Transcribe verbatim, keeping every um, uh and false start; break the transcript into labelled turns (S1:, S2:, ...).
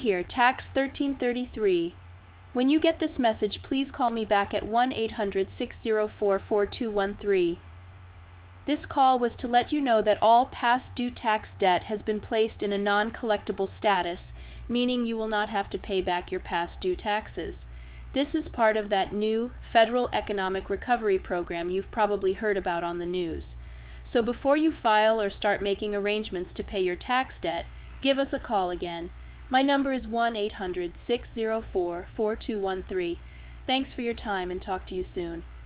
S1: Here, tax thirteen thirty-three. When you get this message, please call me back at one eight hundred, six zero four, four two one three. This call was to let you know that all past due tax debt has been placed in a non-collectible status, meaning you will not have to pay back your past due taxes. This is part of that new Federal Economic Recovery Program you've probably heard about on the news. So before you file or start making arrangements to pay your tax debt, give us a call again. My number is one eight hundred, six zero four, four two one three. Thanks for your time and talk to you soon.